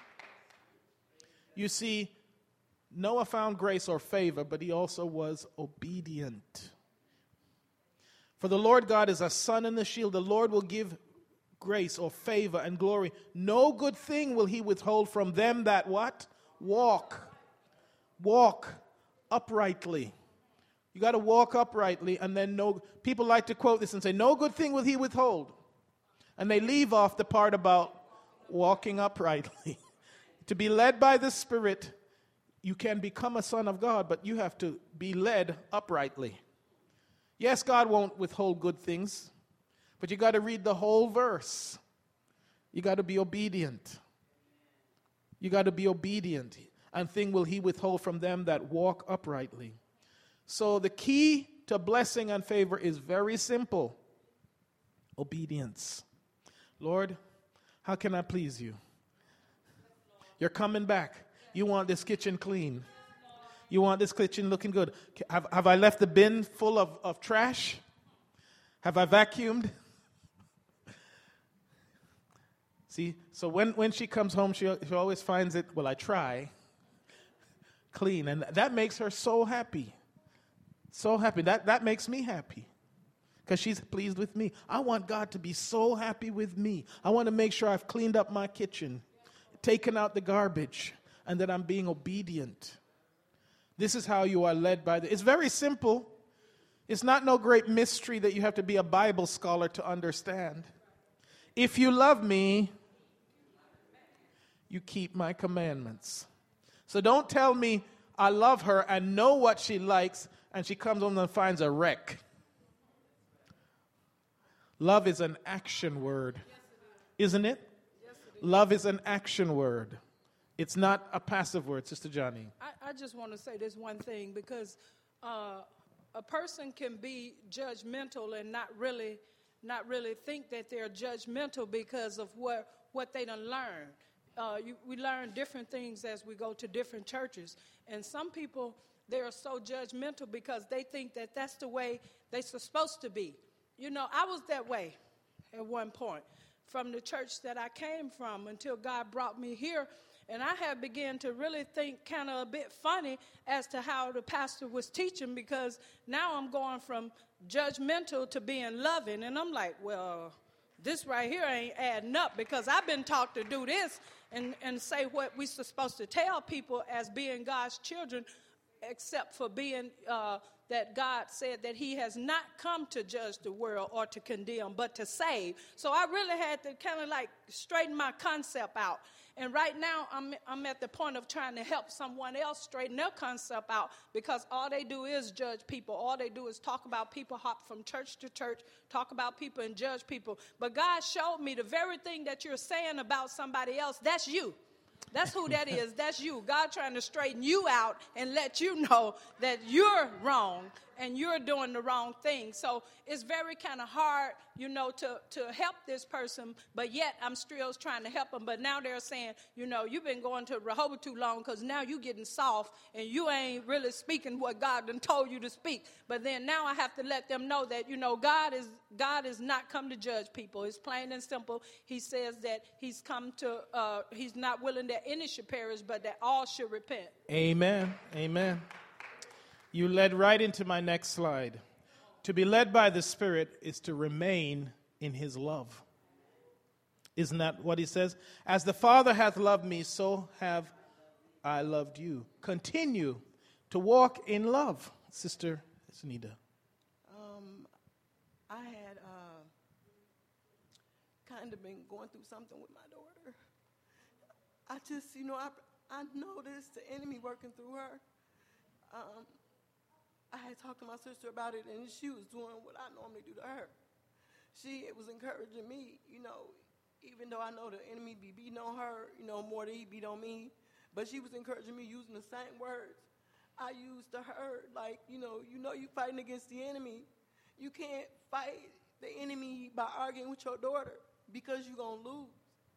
You see, Noah found grace or favor, but he also was obedient. For the Lord God is a sun and a shield. The Lord will give grace or favor and glory. No good thing will he withhold from them that what? Walk uprightly. You got to walk uprightly, and then people like to quote this and say, no good thing will he withhold. And they leave off the part about walking uprightly. To be led by the Spirit, you can become a son of God, but you have to be led uprightly. Yes, God won't withhold good things, but you got to read the whole verse. You got to be obedient. You got to be obedient. And thing will he withhold from them that walk uprightly. So the key to blessing and favor is very simple. Obedience. Lord, how can I please you? You're coming back. You want this kitchen clean. You want this kitchen looking good. Have I left the bin full of trash? Have I vacuumed? See, so when she comes home, she always finds it, well, I try, clean. And that makes her so happy. So happy. That makes me happy. Because she's pleased with me. I want God to be so happy with me. I want to make sure I've cleaned up my kitchen, taken out the garbage, and that I'm being obedient. This is how you are led by it's very simple. It's not no great mystery that you have to be a Bible scholar to understand. If you love me, you keep my commandments. So don't tell me I love her and know what she likes, and she comes home and finds a wreck. Love is an action word, isn't it? Love is an action word. It's not a passive word, Sister Johnny. I just want to say this one thing, because a person can be judgmental and not really think that they're judgmental because of what they done learned. We learn different things as we go to different churches. And some people, they are so judgmental because they think that that's the way they're supposed to be. You know, I was that way at one point from the church that I came from until God brought me here. And I had begun to really think kind of a bit funny as to how the pastor was teaching, because now I'm going from judgmental to being loving. And I'm like, well, this right here ain't adding up, because I've been taught to do this and say what we're supposed to tell people as being God's children, except for being that God said that he has not come to judge the world or to condemn, but to save. So I really had to kind of like straighten my concept out. And right now, I'm at the point of trying to help someone else straighten their concept out, because all they do is judge people. All they do is talk about people, hop from church to church, talk about people and judge people. But God showed me the very thing that you're saying about somebody else, that's you. That's who that is. That's you. God trying to straighten you out and let you know that you're wrong and you're doing the wrong thing. So it's very kind of hard, you know, to help this person, but yet I'm still trying to help them. But now they're saying, you know, you've been going to Rehoboth too long, because now you're getting soft and you ain't really speaking what God done told you to speak. But then now I have to let them know that, you know, God is not come to judge people. It's plain and simple. He says that he's come to, he's not willing that any should perish, but that all should repent. Amen. Amen. You led right into my next slide. To be led by the Spirit is to remain in his love. Isn't that what he says? As the Father hath loved me, so have I loved you. Continue to walk in love. Sister Sunita. I had kind of been going through something with my daughter. I just, you know, I noticed the enemy working through her. I had talked to my sister about it, and she was doing what I normally do to her. It was encouraging me, you know, even though I know the enemy be beating on her, you know, more than he beat on me. But she was encouraging me using the same words I used to her. Like, you know, you fighting against the enemy. You can't fight the enemy by arguing with your daughter, because you're going to lose.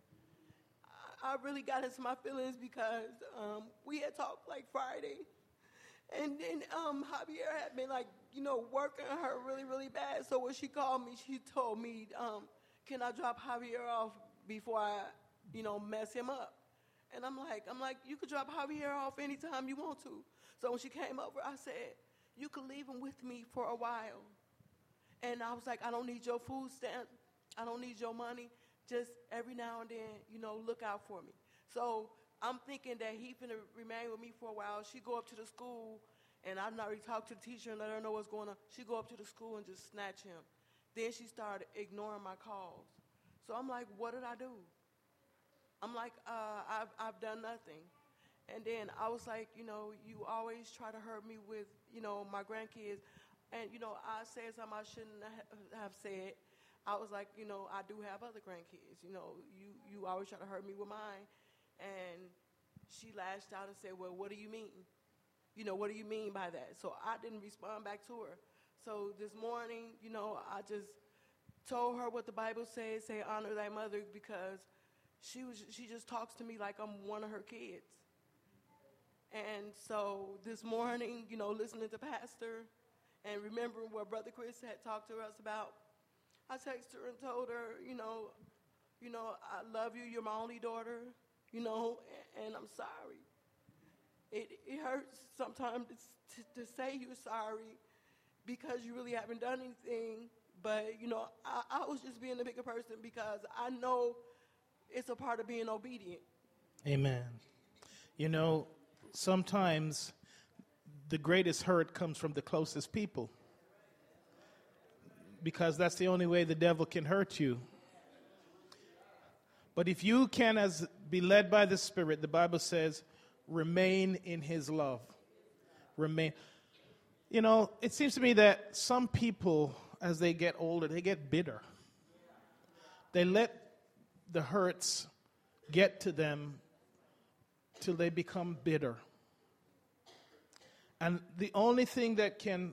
I really got into my feelings because we had talked like Friday. And then Javier had been, like, you know, working her really, really bad. So when she called me, she told me, can I drop Javier off before I, you know, mess him up? And I'm like, you could drop Javier off anytime you want to. So when she came over, I said, you could leave him with me for a while. And I was like, I don't need your food stamp. I don't need your money. Just every now and then, you know, look out for me. So I'm thinking that he finna remain with me for a while. She go up to the school, and I've already talked to the teacher and let her know what's going on. She go up to the school and just snatch him. Then she started ignoring my calls. So I'm like, what did I do? I'm like, I've done nothing. And then I was like, you know, you always try to hurt me with, you know, my grandkids. And, you know, I said something I shouldn't have said. I was like, you know, I do have other grandkids. You know, you always try to hurt me with mine. And she lashed out and said, well, what do you mean? You know, what do you mean by that? So I didn't respond back to her. So this morning, you know, I just told her what the Bible says, say honor thy mother, because she just talks to me like I'm one of her kids. And so this morning, you know, listening to Pastor and remembering what Brother Chris had talked to us about, I texted her and told her, you know, I love you. You're my only daughter. You know, and I'm sorry. It hurts sometimes to say you're sorry because you really haven't done anything. But, you know, I was just being a bigger person because I know it's a part of being obedient. Amen. You know, sometimes the greatest hurt comes from the closest people, because that's the only way the devil can hurt you. But if you can be led by the Spirit, the Bible says, remain in his love. Remain. You know, it seems to me that some people, as they get older, they get bitter. They let the hurts get to them till they become bitter. And the only thing that can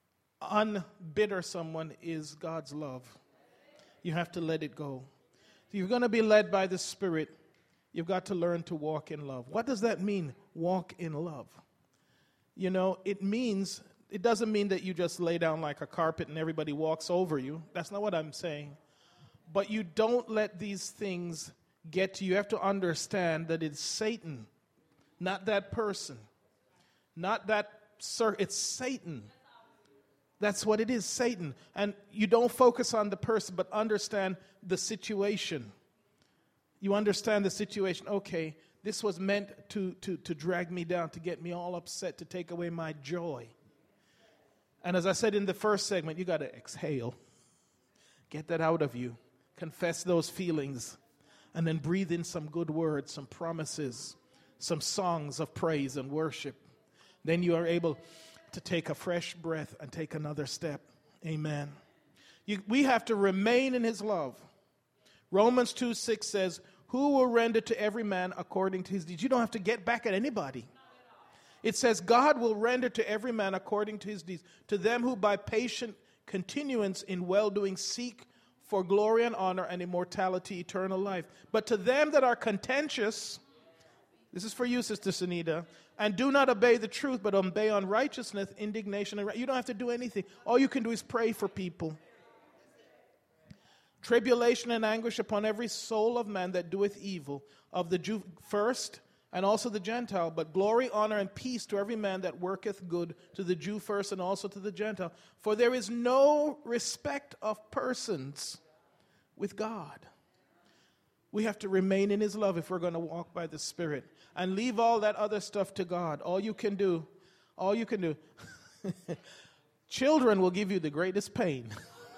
unbitter someone is God's love. You have to let it go. If you're going to be led by the Spirit, you've got to learn to walk in love. What does that mean, walk in love? You know, it doesn't mean that you just lay down like a carpet and everybody walks over you. That's not what I'm saying. But you don't let these things get to you. You have to understand that it's Satan, not that person. Not that, it's Satan. That's what it is, Satan. And you don't focus on the person, but understand the situation. You understand the situation. Okay, this was meant to drag me down, to get me all upset, to take away my joy. And as I said in the first segment, you got to exhale. Get that out of you. Confess those feelings. And then breathe in some good words, some promises, some songs of praise and worship. Then you are able to take a fresh breath and take another step. Amen. We have to remain in his love. Romans 2:6 says, who will render to every man according to his deeds? You don't have to get back at anybody. It says God will render to every man according to his deeds. To them who by patient continuance in well-doing seek for glory and honor and immortality, eternal life. But to them that are contentious, this is for you, Sister Sunita, and do not obey the truth, but obey unrighteousness, indignation, and you don't have to do anything. All you can do is pray for people. Tribulation and anguish upon every soul of man that doeth evil, of the Jew first, and also the Gentile, but glory, honor, and peace to every man that worketh good, to the Jew first, and also to the Gentile. For there is no respect of persons with God. We have to remain in his love if we're going to walk by the Spirit. And leave all that other stuff to God. All you can do. Children will give you the greatest pain.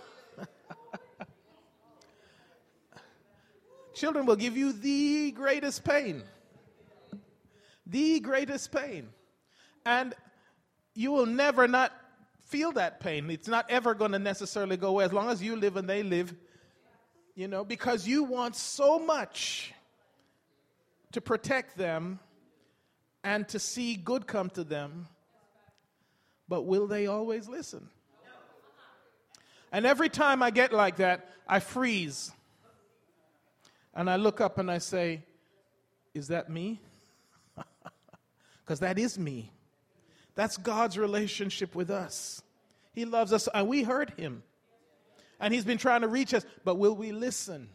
Children will give you the greatest pain. The greatest pain. And you will never not feel that pain. It's not ever going to necessarily go away as long as you live and they live. You know, because you want so much to protect them and to see good come to them. But will they always listen? And every time I get like that, I freeze. And I look up and I say, is that me? Because that is me. That's God's relationship with us. He loves us, and we hurt him. And he's been trying to reach us, but will we listen?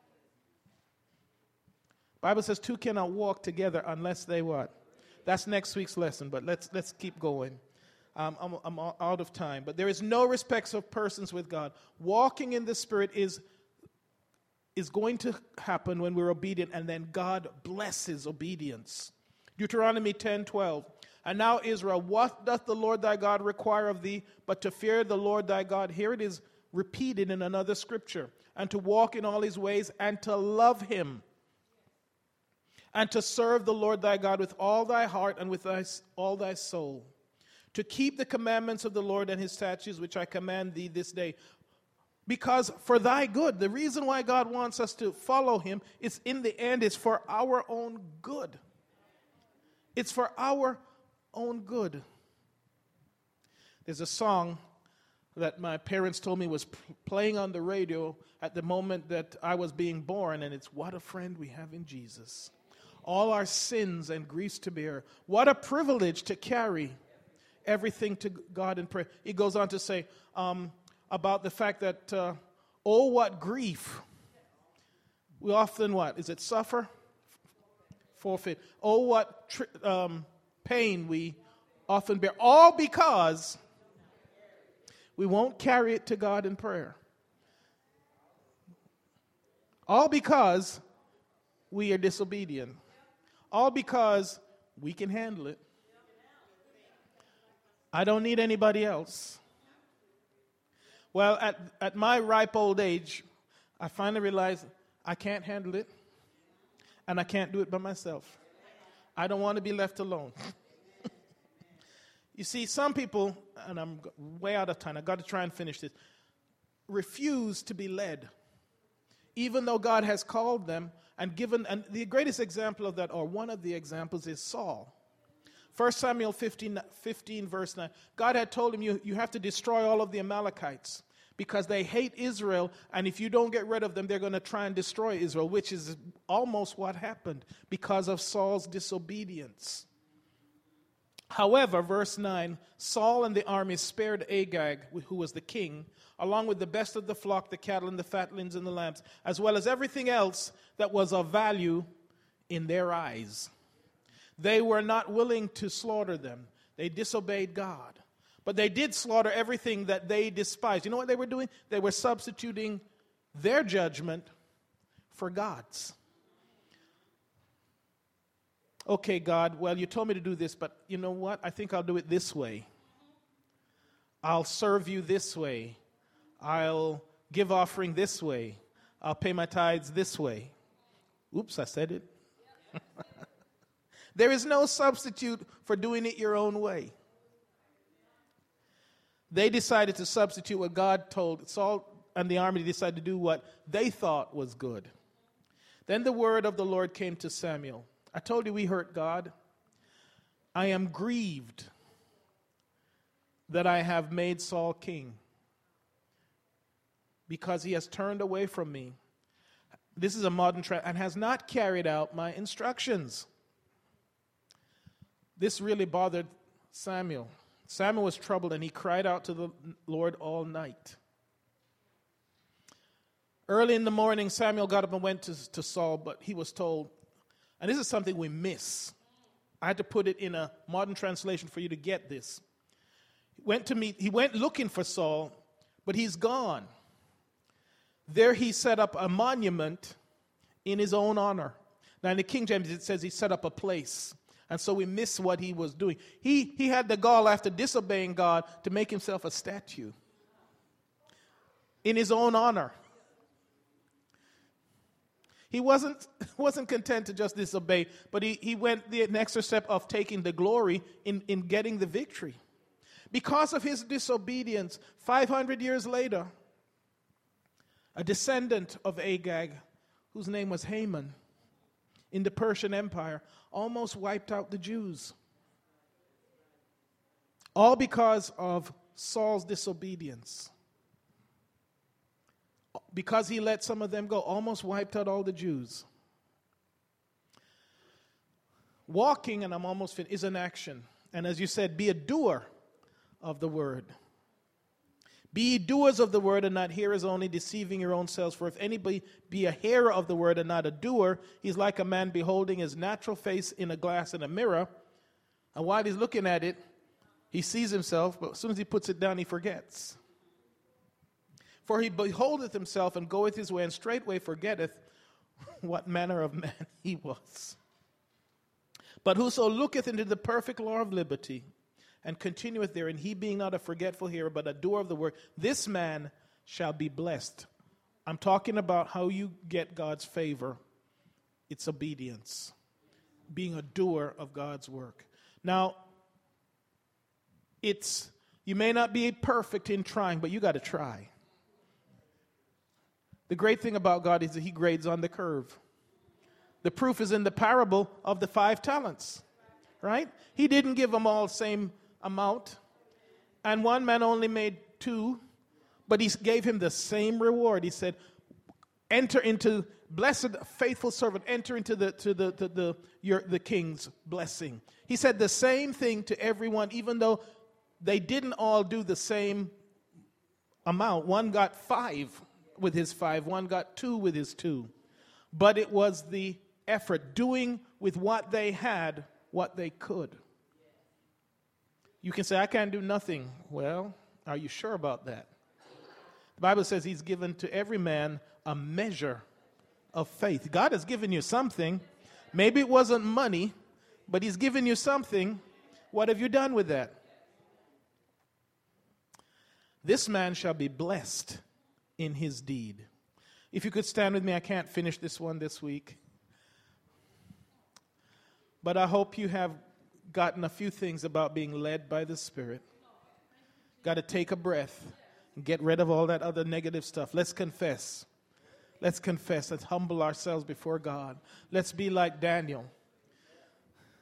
Bible says two cannot walk together unless they what? That's next week's lesson, but let's keep going. I'm out of time. But there is no respect of persons with God. Walking in the Spirit is going to happen when we're obedient, and then God blesses obedience. Deuteronomy 10:12. And now, Israel, what doth the Lord thy God require of thee, but to fear the Lord thy God? Here it is repeated in another scripture. And to walk in all his ways, and to love him. And to serve the Lord thy God with all thy heart and with all thy soul. To keep the commandments of the Lord and his statutes, which I command thee this day. Because for thy good, the reason why God wants us to follow him is in the end is for our own good. It's for our own good. There's a song that my parents told me was playing on the radio at the moment that I was being born, and it's what a friend we have in Jesus. All our sins and griefs to bear. What a privilege to carry everything to God in prayer. It goes on to say about the fact that, oh, what grief. We often what? Is it suffer? Forfeit. Oh, what pain we often bear. All because we won't carry it to God in prayer. All because we are disobedient. All because we can handle it. I don't need anybody else. Well, at my ripe old age, I finally realized I can't handle it, and I can't do it by myself. I don't want to be left alone. You see, some people, and I'm way out of time, I've got to try and finish this, refuse to be led, even though God has called them and given, and the greatest example of that, or one of the examples, is Saul. 1 Samuel 15 verse 9. God had told him, you have to destroy all of the Amalekites. because they hate Israel, and if you don't get rid of them, they're going to try and destroy Israel, which is almost what happened because of Saul's disobedience. However, verse 9, Saul and the army spared Agag, who was the king, along with the best of the flock, the cattle, and the fatlings, and the lambs, as well as everything else that was of value in their eyes. They were not willing to slaughter them. They disobeyed God. But they did slaughter everything that they despised. You know what they were doing? They were substituting their judgment for God's. Okay, God, well, you told me to do this, but you know what? I think I'll do it this way. I'll serve you this way. I'll give offering this way. I'll pay my tithes this way. Oops, I said it. There is no substitute for doing it your own way. They decided to substitute what God told. Saul and the army decided to do what they thought was good. Then the word of the Lord came to Samuel. I told you we hurt God. I am grieved that I have made Saul king because he has turned away from me. This is a modern and has not carried out my instructions. This really bothered Samuel. Samuel was troubled, and he cried out to the Lord all night. Early in the morning, Samuel got up and went to Saul, but he was told, and this is something we miss. I had to put it in a modern translation for you to get this. He went looking for Saul, but he's gone. There he set up a monument in his own honor. Now in the King James it says he set up a place. And so we miss what he was doing. He had the gall after disobeying God to make himself a statue in his own honor. He wasn't content to just disobey, but he went the extra step of taking the glory in getting the victory. Because of his disobedience, 500 years later, a descendant of Agag, whose name was Haman, in the Persian Empire, almost wiped out the Jews. All because of Saul's disobedience. Because he let some of them go, almost wiped out all the Jews. Walking, and I'm almost finished, is an action. And as you said, be a doer of the word. Be ye doers of the word and not hearers only, deceiving your own selves. For if anybody be a hearer of the word and not a doer, he's like a man beholding his natural face in a glass in a mirror. And while he's looking at it, he sees himself, but as soon as he puts it down, he forgets. For he beholdeth himself and goeth his way, and straightway forgetteth what manner of man he was. But whoso looketh into the perfect law of liberty, and continueth therein, he being not a forgetful hearer, but a doer of the word, this man shall be blessed. I'm talking about how you get God's favor. It's obedience. Being a doer of God's work. Now, you may not be perfect in trying, but you got to try. The great thing about God is that he grades on the curve. The proof is in the parable of the 5 talents, right? He didn't give them all the same amount, and one man only made 2, but he gave him the same reward. He said, enter into, blessed faithful servant, enter into the king's blessing. He said the same thing to everyone, even though they didn't all do the same amount. One got 5 with his 5, one got 2 with his 2. But it was the effort, doing with what they had, what they could. You can say, I can't do nothing. Well, are you sure about that? The Bible says he's given to every man a measure of faith. God has given you something. Maybe it wasn't money, but he's given you something. What have you done with that? This man shall be blessed in his deed. If you could stand with me, I can't finish this one this week. But I hope you have gotten a few things about being led by the Spirit. Got to take a breath and get rid of all that other negative stuff. Let's confess. Let's confess. Let's humble ourselves before God. Let's be like Daniel,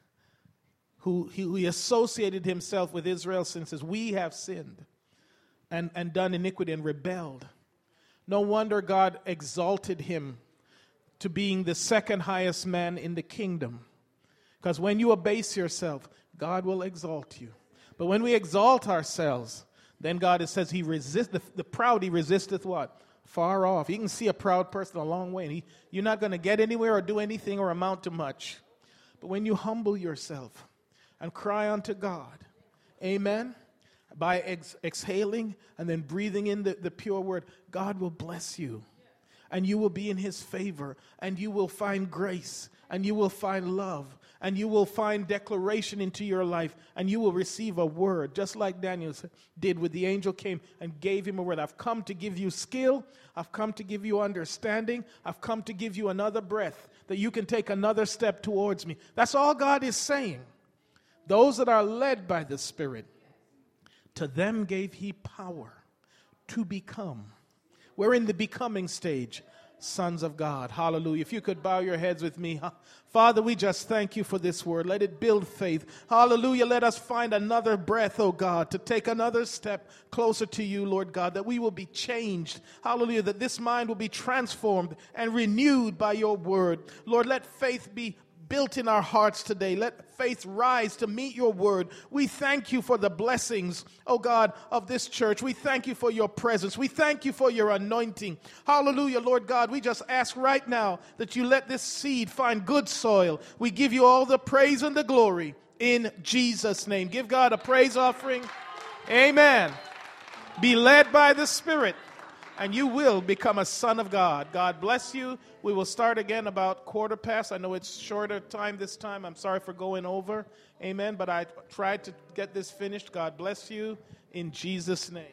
who he associated himself with Israel and says, we have sinned. and done iniquity and rebelled. No wonder God exalted him to being the second highest man in the kingdom. Because when you abase yourself, God will exalt you. But when we exalt ourselves, then God, it says, he resists the proud. He resisteth what? Far off. You can see a proud person a long way, and you're not going to get anywhere or do anything or amount to much. But when you humble yourself and cry unto God, amen, by exhaling and then breathing in the pure word, God will bless you. And you will be in his favor, and you will find grace, and you will find love, and you will find declaration into your life, and you will receive a word, just like Daniel did when the angel came and gave him a word. I've come to give you skill. I've come to give you understanding. I've come to give you another breath, that you can take another step towards me. That's all God is saying. Those that are led by the Spirit, to them gave he power to become. We're in the becoming stage, sons of God. Hallelujah. If you could bow your heads with me. Father, we just thank you for this word. Let it build faith. Hallelujah. Let us find another breath, oh God, to take another step closer to you, Lord God, that we will be changed. Hallelujah. That this mind will be transformed and renewed by your word. Lord, let faith be built in our hearts today. Let faith rise to meet your word. We thank you for the blessings, oh God, of this church. We thank you for your presence. We thank you for your anointing. Hallelujah, Lord God. We just ask right now that you let this seed find good soil. We give you all the praise and the glory in Jesus' name. Give God a praise offering. Amen. Be led by the Spirit, and you will become a son of God. God bless you. We will start again about 1:15. I know it's shorter time this time. I'm sorry for going over. Amen. But I tried to get this finished. God bless you in Jesus' name.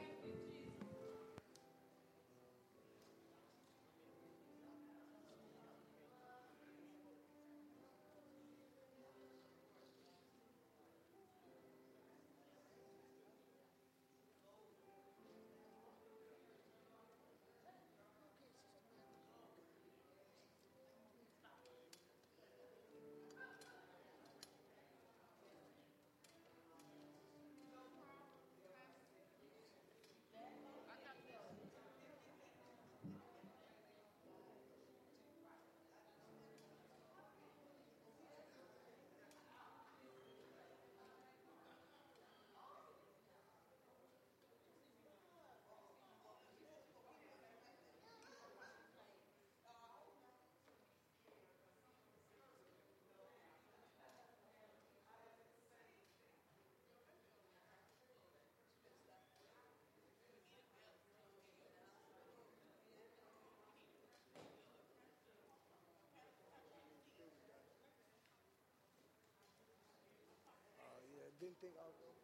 Didn't think I was